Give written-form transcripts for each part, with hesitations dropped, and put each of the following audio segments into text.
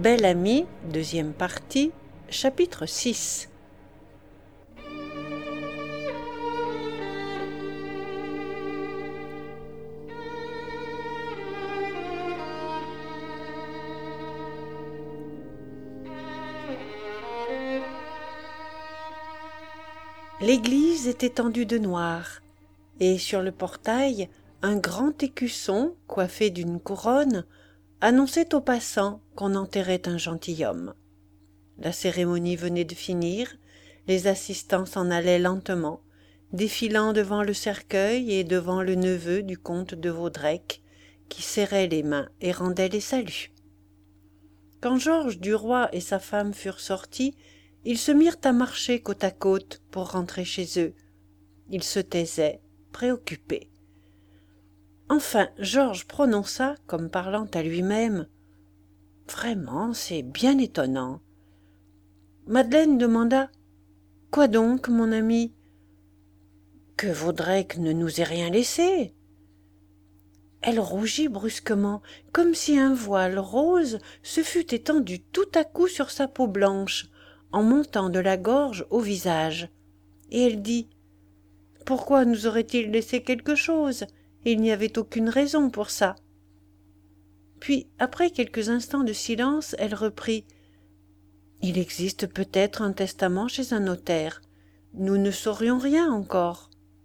Belle amie, deuxième partie, chapitre 6. L'église était tendue de noir, et sur le portail, un grand écusson, coiffé d'une couronne, annonçait aux passants qu'on enterrait un gentilhomme. La cérémonie venait de finir, les assistants s'en allaient lentement, défilant devant le cercueil et devant le neveu du comte de Vaudrec, qui serrait les mains et rendait les saluts. Quand Georges Duroy et sa femme furent sortis, ils se mirent à marcher côte à côte pour rentrer chez eux. Ils se taisaient, préoccupés. Enfin, Georges prononça, comme parlant à lui-même, « Vraiment, c'est bien étonnant. » Madeleine demanda, « Quoi donc, mon ami ?»« Que Vaudrec ne nous ait rien laissé. » Elle rougit brusquement, comme si un voile rose se fût étendu tout à coup sur sa peau blanche, en montant de la gorge au visage. Et elle dit, « Pourquoi nous aurait-il laissé quelque chose ? Il n'y avait aucune raison pour ça. » Puis, après quelques instants de silence, elle reprit, « Il existe peut-être un testament chez un notaire. Nous ne saurions rien encore. »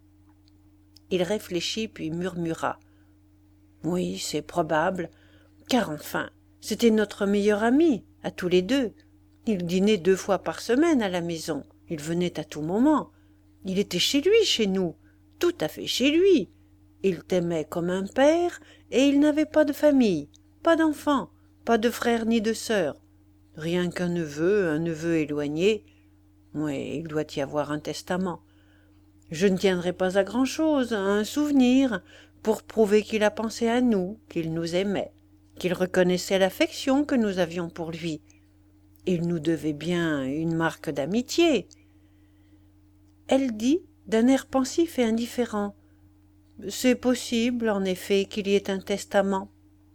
Il réfléchit puis murmura, « Oui, c'est probable, car enfin, c'était notre meilleur ami, à tous les deux. Il dînait 2 fois par semaine à la maison, il venait à tout moment. Il était chez lui, chez nous, tout à fait chez lui. Il t'aimait comme un père, et il n'avait pas de famille, pas d'enfants, pas de frères ni de sœurs. Rien qu'un neveu éloigné. Oui, il doit y avoir un testament. Je ne tiendrai pas à grand-chose, à un souvenir, pour prouver qu'il a pensé à nous, qu'il nous aimait, qu'il reconnaissait l'affection que nous avions pour lui. Il nous devait bien une marque d'amitié. » Elle dit, d'un air pensif et indifférent, « C'est possible, en effet, qu'il y ait un testament. »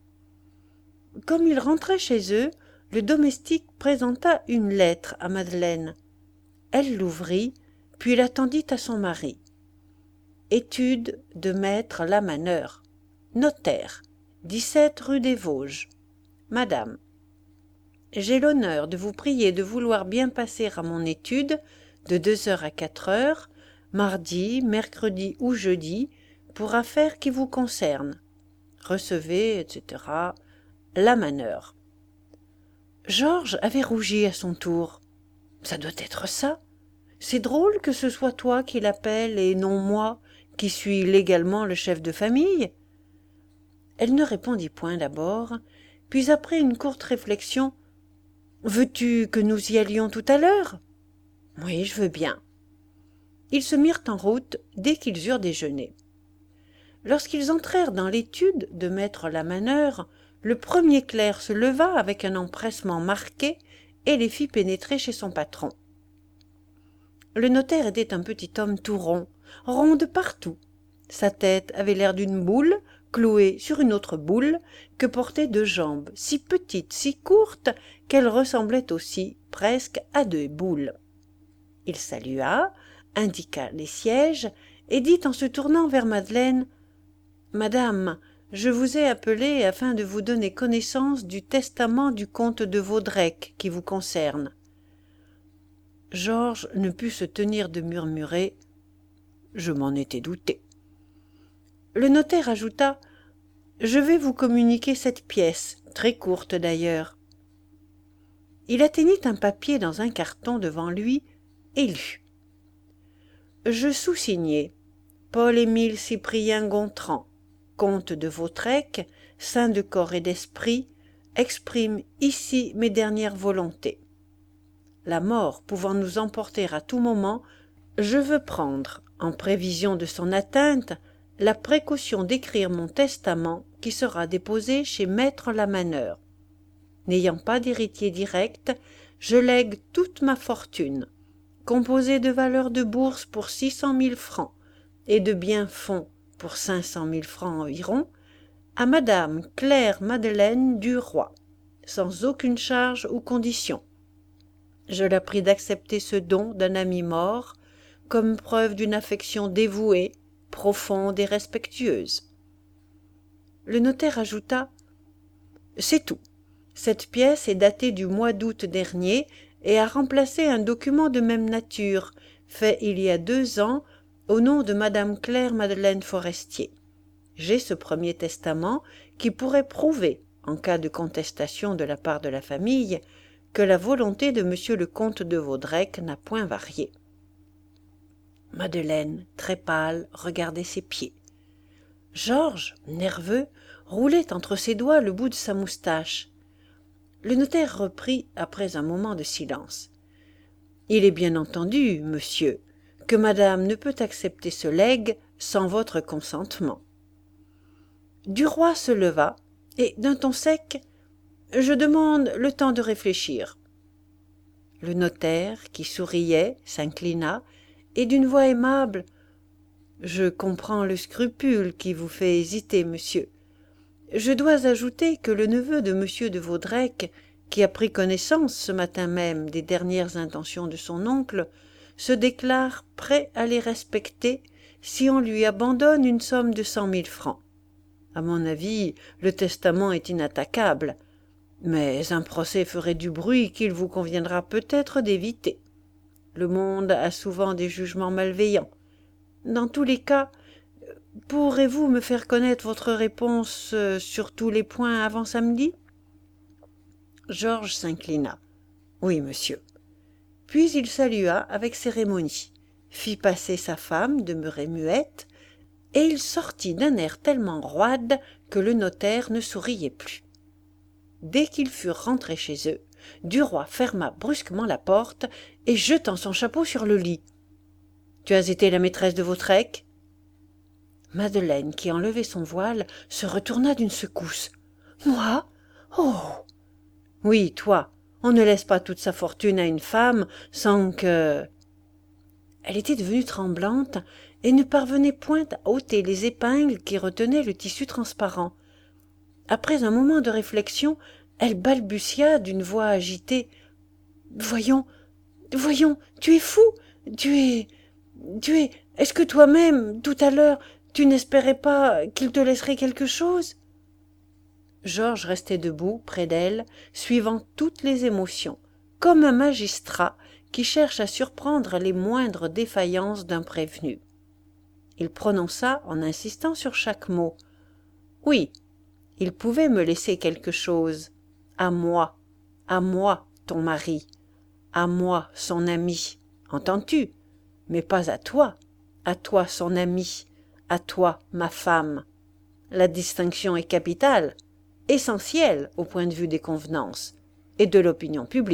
Comme ils rentraient chez eux, le domestique présenta une lettre à Madeleine. Elle l'ouvrit, puis la tendit à son mari. « Étude de maître Lamaneur, notaire, 17 rue des Vosges. Madame, j'ai l'honneur de vous prier de vouloir bien passer à mon étude de 2 heures à 4 heures, mardi, mercredi ou jeudi, pour affaires qui vous concernent. Recevez, etc. Lamaneur. » Georges avait rougi à son tour. « Ça doit être ça. C'est drôle que ce soit toi qui l'appelle et non moi, qui suis légalement le chef de famille. » Elle ne répondit point d'abord, puis après une courte réflexion, « Veux-tu que nous y allions tout à l'heure ? » ?»« Oui, je veux bien. » Ils se mirent en route dès qu'ils eurent déjeuné. Lorsqu'ils entrèrent dans l'étude de maître Lamaneur, le premier clerc se leva avec un empressement marqué et les fit pénétrer chez son patron. Le notaire était un petit homme tout rond, rond de partout. Sa tête avait l'air d'une boule clouée sur une autre boule que portaient 2 jambes, si petites, si courtes, qu'elles ressemblaient aussi presque à 2 boules. Il salua, indiqua les sièges et dit en se tournant vers Madeleine, « Madame, je vous ai appelée afin de vous donner connaissance du testament du comte de Vaudrec qui vous concerne. » Georges ne put se tenir de murmurer, « Je m'en étais douté. » Le notaire ajouta, « Je vais vous communiquer cette pièce, très courte d'ailleurs. » Il atteignit un papier dans un carton devant lui et lut. « Je sous-signais, Paul-Émile Cyprien Gontran, comte de Vaudrec, saint de corps et d'esprit, exprime ici mes dernières volontés. La mort pouvant nous emporter à tout moment, je veux prendre, en prévision de son atteinte, la précaution d'écrire mon testament qui sera déposé chez maître Lamaneur. N'ayant pas d'héritier direct, je lègue toute ma fortune, composée de valeurs de bourse pour 600 000 francs et de biens-fonds pour 500 000 francs environ, à madame Claire Madeleine Duroy, sans aucune charge ou condition. Je la prie d'accepter ce don d'un ami mort comme preuve d'une affection dévouée, profonde et respectueuse. Le notaire ajouta: « C'est tout. Cette pièce est datée du mois d'août dernier et a remplacé un document de même nature, fait il y a 2 ans, au nom de Madame Claire Madeleine Forestier. J'ai ce premier testament qui pourrait prouver, en cas de contestation de la part de la famille, que la volonté de monsieur le comte de Vaudrec n'a point varié. » Madeleine, très pâle, regardait ses pieds. Georges, nerveux, roulait entre ses doigts le bout de sa moustache. Le notaire reprit après un moment de silence. « Il est bien entendu, monsieur, que madame ne peut accepter ce legs sans votre consentement. » Duroy se leva et, d'un ton sec, « Je demande le temps de réfléchir. » Le notaire, qui souriait, s'inclina, et d'une voix aimable: « Je comprends le scrupule qui vous fait hésiter, monsieur. Je dois ajouter que le neveu de monsieur de Vaudrec, qui a pris connaissance ce matin même des dernières intentions de son oncle, se déclare prêt à les respecter si on lui abandonne une somme de 100 000 francs. À mon avis, le testament est inattaquable, mais un procès ferait du bruit qu'il vous conviendra peut-être d'éviter. Le monde a souvent des jugements malveillants. Dans tous les cas, pourrez-vous me faire connaître votre réponse sur tous les points avant samedi ?» Georges s'inclina. « Oui, monsieur. » Puis il salua avec cérémonie, fit passer sa femme, demeurée muette, et il sortit d'un air tellement roide que le notaire ne souriait plus. Dès qu'ils furent rentrés chez eux, Duroy ferma brusquement la porte et jetant son chapeau sur le lit. « Tu as été la maîtresse de Vaudrec ?» Madeleine, qui enlevait son voile, se retourna d'une secousse. « Moi ? Oh !»« Oui, toi. On ne laisse pas toute sa fortune à une femme sans que... » Elle était devenue tremblante et ne parvenait point à ôter les épingles qui retenaient le tissu transparent. Après un moment de réflexion, elle balbutia d'une voix agitée: « Voyons, tu es fou, est-ce que toi-même, tout à l'heure, tu n'espérais pas qu'il te laisserait quelque chose ?» Georges restait debout, près d'elle, suivant toutes les émotions, comme un magistrat qui cherche à surprendre les moindres défaillances d'un prévenu. Il prononça, en insistant sur chaque mot: « Oui, il pouvait me laisser quelque chose. À moi, ton mari, à moi, son ami, entends-tu? Mais pas à toi son ami, à toi, ma femme. La distinction est capitale, essentielle au point de vue des convenances et de l'opinion publique. »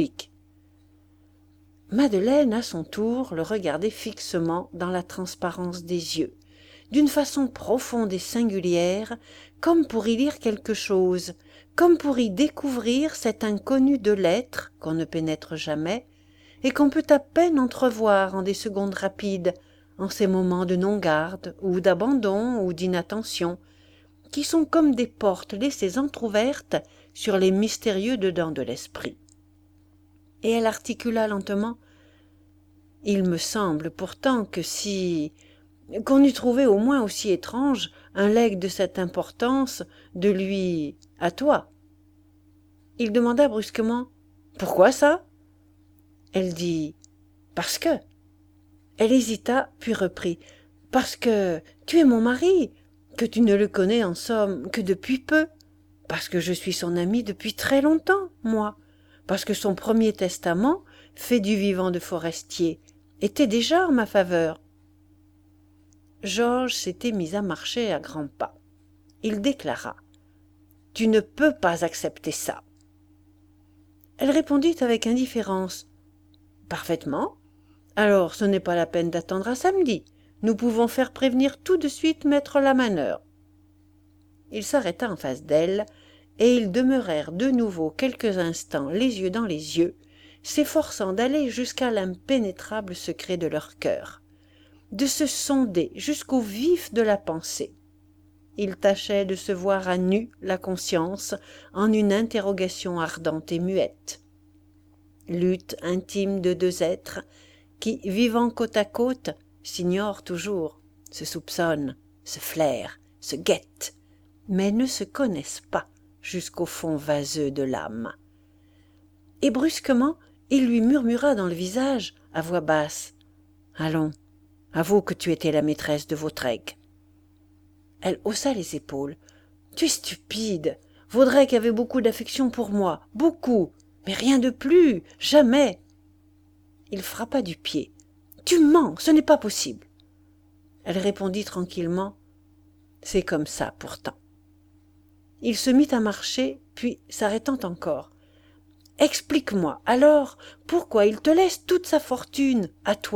Madeleine, à son tour, le regardait fixement dans la transparence des yeux, d'une façon profonde et singulière, comme pour y lire quelque chose, comme pour y découvrir cet inconnu de l'être qu'on ne pénètre jamais et qu'on peut à peine entrevoir en des secondes rapides, en ces moments de non-garde ou d'abandon ou d'inattention, qui sont comme des portes laissées entr'ouvertes sur les mystérieux dedans de l'esprit. Et elle articula lentement: « Il me semble pourtant que si... qu'on eût trouvé au moins aussi étrange un legs de cette importance de lui à toi. » Il demanda brusquement: « Pourquoi ça ?» Elle dit: « Parce que... » Elle hésita, puis reprit: « Parce que tu es mon mari, que tu ne le connais en somme que depuis peu, parce que je suis son amie depuis très longtemps, moi, parce que son premier testament, fait du vivant de Forestier, était déjà en ma faveur. » Georges s'était mis à marcher à grands pas. Il déclara: « Tu ne peux pas accepter ça. » Elle répondit avec indifférence: « Parfaitement. Alors ce n'est pas la peine d'attendre à samedi. Nous pouvons faire prévenir tout de suite maître Lamaneur. » Il s'arrêta en face d'elle, et ils demeurèrent de nouveau quelques instants les yeux dans les yeux, s'efforçant d'aller jusqu'à l'impénétrable secret de leur cœur, de se sonder jusqu'au vif de la pensée. il tâchait de se voir à nu la conscience en une interrogation ardente et muette. Lutte intime de deux êtres qui, vivant côte à côte, s'ignorent toujours, se soupçonnent, se flairent, se guettent, mais ne se connaissent pas jusqu'au fond vaseux de l'âme. Et brusquement, il lui murmura dans le visage, à voix basse, « Allons, avoue que tu étais la maîtresse de Vaudrec. » Elle haussa les épaules. « Tu es stupide. Vaudrec avait beaucoup d'affection pour moi, beaucoup, mais rien de plus, jamais. » Il frappa du pied. « Tu mens, ce n'est pas possible. » Elle répondit tranquillement, « C'est comme ça pourtant. » Il se mit à marcher, puis, s'arrêtant encore, « Explique-moi, alors, pourquoi il te laisse toute sa fortune, à toi ?»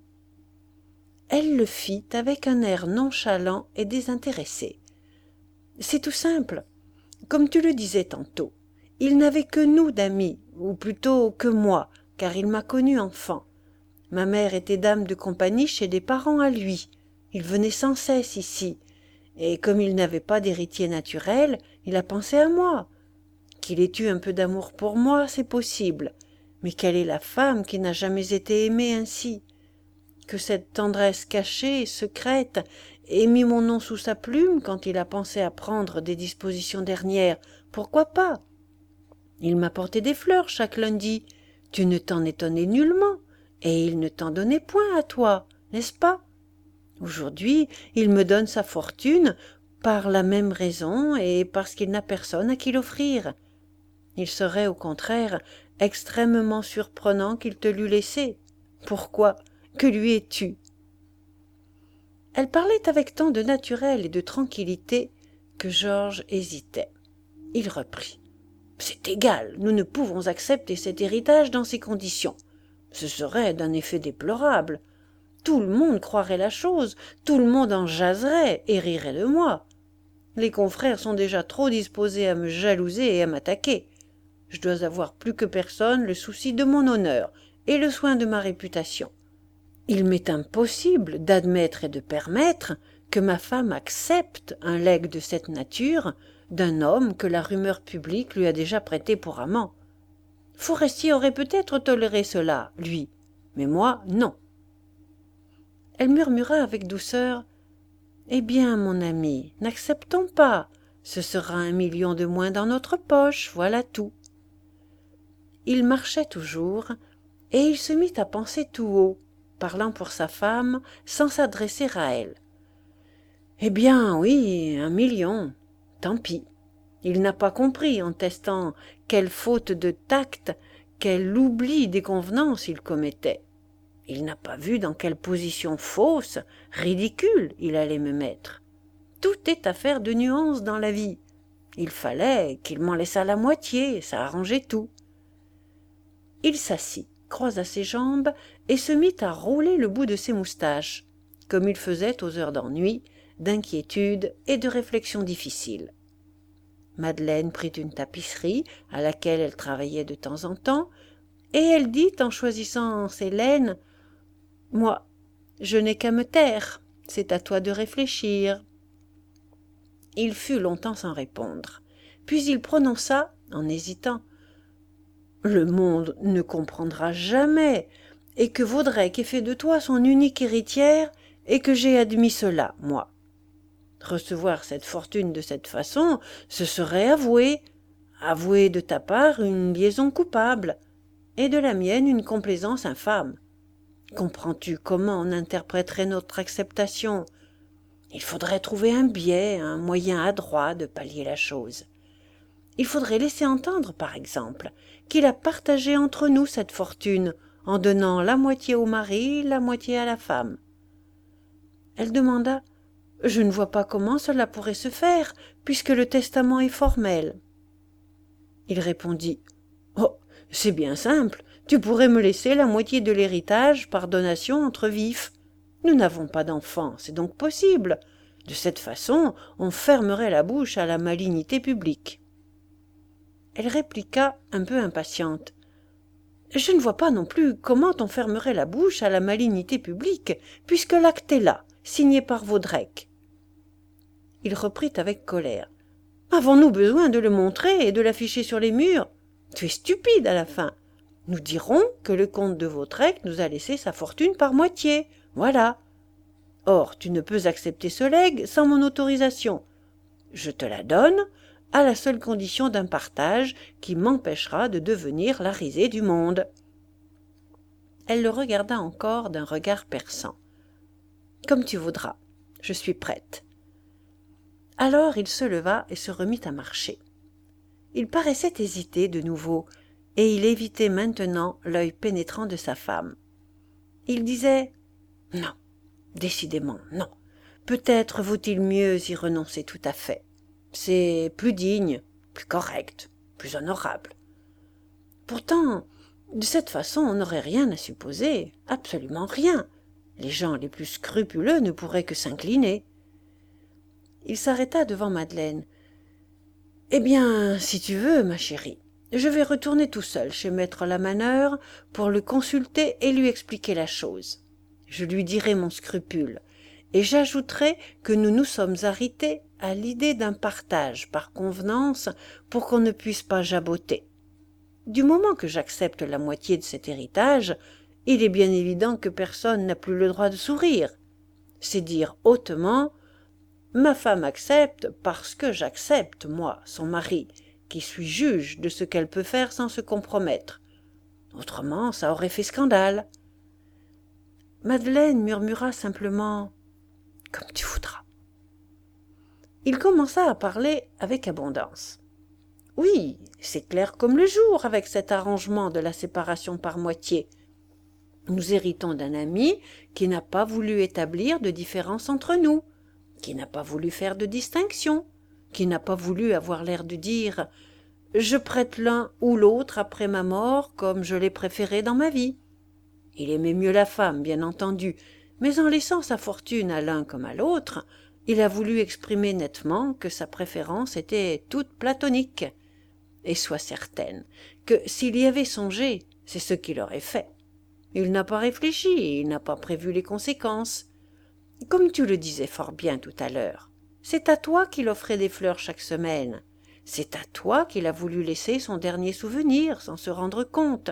Elle le fit avec un air nonchalant et désintéressé. « C'est tout simple. Comme tu le disais tantôt, il n'avait que nous d'amis, ou plutôt que moi, car il m'a connu enfant. Ma mère était dame de compagnie chez des parents à lui. Il venait sans cesse ici. Et comme il n'avait pas d'héritier naturel, il a pensé à moi. Qu'il ait eu un peu d'amour pour moi, c'est possible. Mais quelle est la femme qui n'a jamais été aimée ainsi? Que cette tendresse cachée, secrète, ait mis mon nom sous sa plume quand il a pensé à prendre des dispositions dernières, pourquoi pas? Il m'apportait des fleurs chaque lundi. Tu ne t'en étonnais nullement, et il ne t'en donnait point à toi, n'est-ce pas? Aujourd'hui, il me donne sa fortune par la même raison et parce qu'il n'a personne à qui l'offrir. Il serait, au contraire, extrêmement surprenant qu'il te l'eût laissé. Pourquoi? Que lui es-tu? Elle parlait avec tant de naturel et de tranquillité que Georges hésitait. Il reprit. « C'est égal, nous ne pouvons accepter cet héritage dans ces conditions. Ce serait d'un effet déplorable. Tout le monde croirait la chose, tout le monde en jaserait et rirait de moi. Les confrères sont déjà trop disposés à me jalouser et à m'attaquer. Je dois avoir plus que personne le souci de mon honneur et le soin de ma réputation. Il m'est impossible d'admettre et de permettre que ma femme accepte un legs de cette nature d'un homme que la rumeur publique lui a déjà prêté pour amant. Forestier aurait peut-être toléré cela, lui, mais moi, non. » Elle murmura avec douceur, « Eh bien, mon ami, n'acceptons pas. Ce sera 1 million de moins dans notre poche, voilà tout. » Il marchait toujours, et il se mit à penser tout haut, parlant pour sa femme, sans s'adresser à elle. « Eh bien, oui, 1 million. Tant pis. Il n'a pas compris, en testant, quelle faute de tact, quel oubli des convenances il commettait. Il n'a pas vu dans quelle position fausse, ridicule, il allait me mettre. Tout est affaire de nuances dans la vie. Il fallait qu'il m'en laissât la moitié, ça arrangeait tout. » Il s'assit, croisa ses jambes et se mit à rouler le bout de ses moustaches, comme il faisait aux heures d'ennui, d'inquiétude et de réflexion difficile. Madeleine prit une tapisserie à laquelle elle travaillait de temps en temps, et elle dit en choisissant ses laines, « Moi, je n'ai qu'à me taire, c'est à toi de réfléchir. » Il fut longtemps sans répondre, puis il prononça, en hésitant, « Le monde ne comprendra jamais, et que Vaudrec ait fait de toi son unique héritière, et que j'ai admis cela, moi. Recevoir cette fortune de cette façon, ce serait avouer de ta part une liaison coupable, et de la mienne une complaisance infâme. Comprends-tu comment on interpréterait notre acceptation? Il faudrait trouver un biais, un moyen adroit de pallier la chose. Il faudrait laisser entendre, par exemple, qu'il a partagé entre nous cette fortune, en donnant la moitié au mari, la moitié à la femme. » Elle demanda, « Je ne vois pas comment cela pourrait se faire, puisque le testament est formel. » Il répondit, « Oh, c'est bien simple, tu pourrais me laisser la moitié de l'héritage par donation entre vifs. Nous n'avons pas d'enfants, c'est donc possible. De cette façon, on fermerait la bouche à la malignité publique. » Elle répliqua, un peu impatiente, « Je ne vois pas non plus comment on fermerait la bouche à la malignité publique, puisque l'acte est là, signé par Vaudrec. » il reprit avec colère. « Avons-nous besoin de le montrer et de l'afficher sur les murs? Tu es stupide à la fin. Nous dirons que le comte de Vaudrec nous a laissé sa fortune par moitié. Voilà. Or, tu ne peux accepter ce legs sans mon autorisation. Je te la donne, à la seule condition d'un partage qui m'empêchera de devenir la risée du monde. » Elle le regarda encore d'un regard perçant. « Comme tu voudras, je suis prête. » Alors il se leva et se remit à marcher. Il paraissait hésiter de nouveau, et il évitait maintenant l'œil pénétrant de sa femme. Il disait « Non, décidément non. Peut-être vaut-il mieux y renoncer tout à fait. C'est plus digne, plus correct, plus honorable. Pourtant, de cette façon, on n'aurait rien à supposer, absolument rien. Les gens les plus scrupuleux ne pourraient que s'incliner. » Il s'arrêta devant Madeleine. « Eh bien, si tu veux, ma chérie, je vais retourner tout seul chez maître Lamaneur pour le consulter et lui expliquer la chose. Je lui dirai mon scrupule, et j'ajouterai que nous nous sommes arrêtés à l'idée d'un partage par convenance pour qu'on ne puisse pas jaboter. Du moment que j'accepte la moitié de cet héritage, il est bien évident que personne n'a plus le droit de sourire. C'est dire hautement « Ma femme accepte parce que j'accepte, moi, son mari, qui suis juge de ce qu'elle peut faire sans se compromettre. Autrement, ça aurait fait scandale. » Madeleine murmura simplement « Comme tu voudras. » Il commença à parler avec abondance. « Oui, c'est clair comme le jour avec cet arrangement de la séparation par moitié. Nous héritons d'un ami qui n'a pas voulu établir de différence entre nous, qui n'a pas voulu faire de distinction, qui n'a pas voulu avoir l'air de dire « Je prête l'un ou l'autre après ma mort comme je l'ai préféré dans ma vie. » Il aimait mieux la femme, bien entendu, mais en laissant sa fortune à l'un comme à l'autre, il a voulu exprimer nettement que sa préférence était toute platonique. Et sois certaine que s'il y avait songé, c'est ce qu'il aurait fait. Il n'a pas réfléchi et il n'a pas prévu les conséquences. Comme tu le disais fort bien tout à l'heure, c'est à toi qu'il offrait des fleurs chaque semaine. C'est à toi qu'il a voulu laisser son dernier souvenir sans se rendre compte.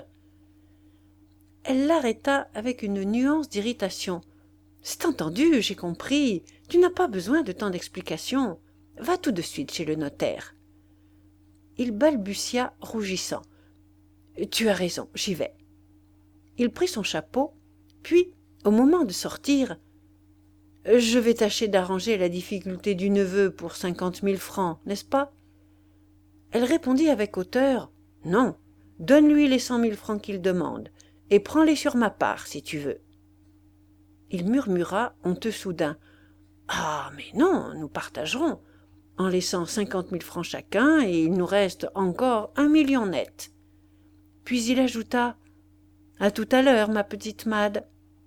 Elle l'arrêta avec une nuance d'irritation. « C'est entendu, j'ai compris. Tu n'as pas besoin de tant d'explications. Va tout de suite chez le notaire. » Il balbutia, rougissant. « Tu as raison, j'y vais. » Il prit son chapeau, puis, au moment de sortir, « Je vais tâcher d'arranger la difficulté du neveu pour 50 000 francs, n'est-ce pas ?» Elle répondit avec hauteur, « Non, donne-lui les 100 000 francs qu'il demande, et prends-les sur ma part, si tu veux. » Il murmura, honteux soudain, « Ah, mais non, nous partagerons, en laissant 50 000 francs chacun, et il nous reste encore 1 million net. » Puis il ajouta, « À tout à l'heure, ma petite Mad. »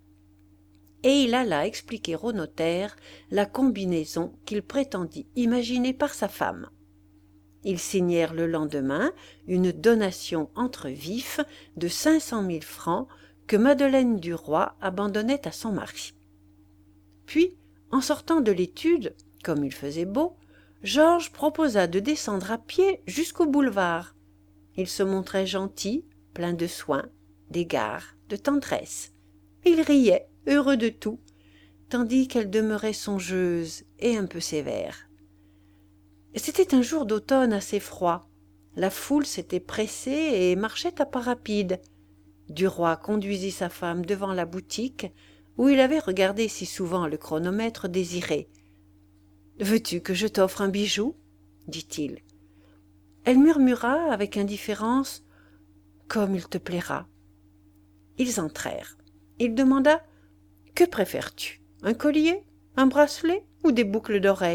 Et il alla expliquer au notaire la combinaison qu'il prétendit imaginer par sa femme. Ils signèrent le lendemain une donation entre vifs de 500 000 francs que Madeleine du Roy abandonnait à son mari. Puis, en sortant de l'étude, comme il faisait beau, Georges proposa de descendre à pied jusqu'au boulevard. Il se montrait gentil, plein de soin, d'égards, de tendresse. Il riait, heureux de tout, tandis qu'elle demeurait songeuse et un peu sévère. C'était un jour d'automne assez froid. La foule s'était pressée et marchait à pas rapides. Duroy conduisit sa femme devant la boutique où il avait regardé si souvent le chronomètre désiré. « Veux-tu que je t'offre un bijou ?» dit-il. Elle murmura avec indifférence « Comme il te plaira. » Ils entrèrent. Il demanda « Que préfères-tu, un collier, un bracelet ou des boucles d'oreilles ?»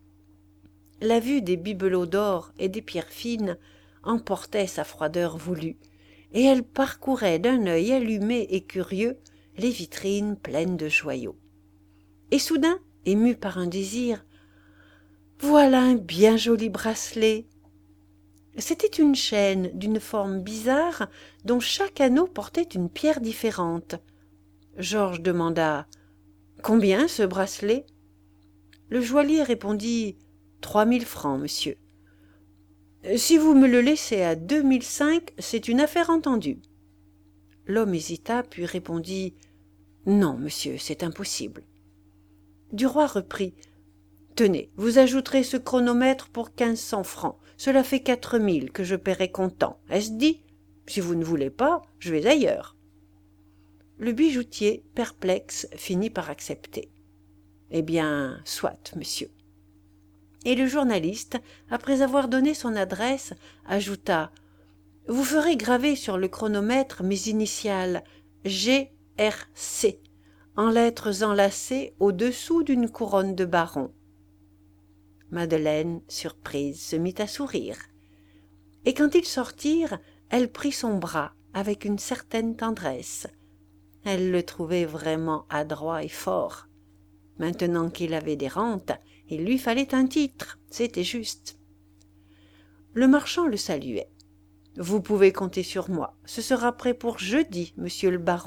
La vue des bibelots d'or et des pierres fines emportait sa froideur voulue, et elle parcourait d'un œil allumé et curieux les vitrines pleines de joyaux. Et soudain, émue par un désir, « Voilà un bien joli bracelet !» C'était une chaîne d'une forme bizarre dont chaque anneau portait une pierre différente. Georges demanda « Combien ce bracelet ?» Le joaillier répondit « 3000 francs, monsieur. Si vous me le laissez à 2005, c'est une affaire entendue. » L'homme hésita, puis répondit « Non, monsieur, c'est impossible. » Duroy reprit « Tenez, vous ajouterez ce chronomètre pour 1500 francs. Cela fait 4000 que je paierai comptant. Est-ce dit? Si vous ne voulez pas, je vais ailleurs. » Le bijoutier, perplexe, finit par accepter. « Eh bien, soit, monsieur. » Et le journaliste, après avoir donné son adresse, ajouta « Vous ferez graver sur le chronomètre mes initiales G.R.C. en lettres enlacées au-dessous d'une couronne de baron. » Madeleine, surprise, se mit à sourire. Et quand ils sortirent, elle prit son bras avec une certaine tendresse. Elle le trouvait vraiment adroit et fort. Maintenant qu'il avait des rentes, il lui fallait un titre, c'était juste. Le marchand le saluait. « Vous pouvez compter sur moi, ce sera prêt pour jeudi, monsieur le baron. »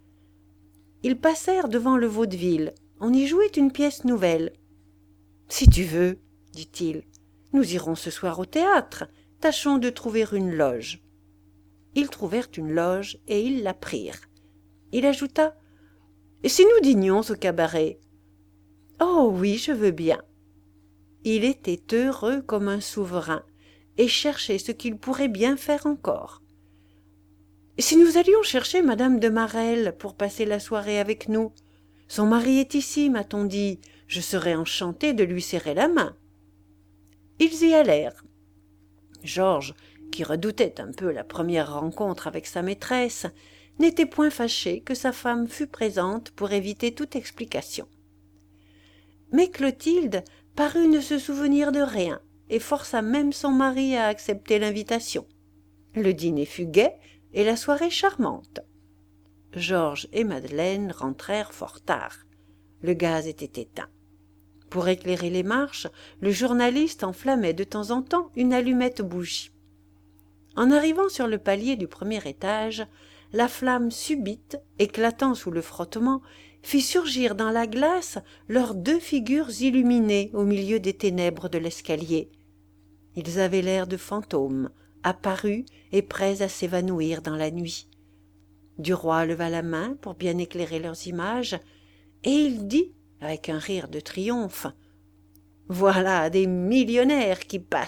Ils passèrent devant le vaudeville, on y jouait une pièce nouvelle. « Si tu veux, dit-il, nous irons ce soir au théâtre, tâchons de trouver une loge. » Ils trouvèrent une loge et ils la prirent. Il ajouta « Si nous dînions au cabaret ?»« Oh oui, je veux bien. » Il était heureux comme un souverain et cherchait ce qu'il pourrait bien faire encore. « Si nous allions chercher madame de Marelle pour passer la soirée avec nous? Son mari est ici, m'a-t-on dit. Je serais enchanté de lui serrer la main. » Ils y allèrent. Georges, qui redoutait un peu la première rencontre avec sa maîtresse, n'était point fâché que sa femme fût présente pour éviter toute explication. Mais Clotilde parut ne se souvenir de rien et força même son mari à accepter l'invitation. Le dîner fut gai et la soirée charmante. Georges et Madeleine rentrèrent fort tard. Le gaz était éteint. Pour éclairer les marches, le journaliste enflammait de temps en temps une allumette bougie. En arrivant sur le palier du premier étage, la flamme subite, éclatant sous le frottement, fit surgir dans la glace leurs deux figures illuminées au milieu des ténèbres de l'escalier. Ils avaient l'air de fantômes, apparus et prêts à s'évanouir dans la nuit. Duroy leva la main pour bien éclairer leurs images, et il dit, avec un rire de triomphe, « Voilà des millionnaires qui passent !»